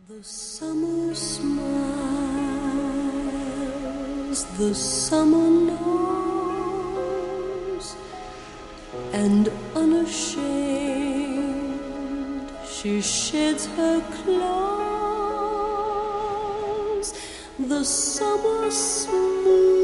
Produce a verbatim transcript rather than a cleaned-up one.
The summer smiles, the summer knows, and unashamed she sheds her clothes. The summer smooths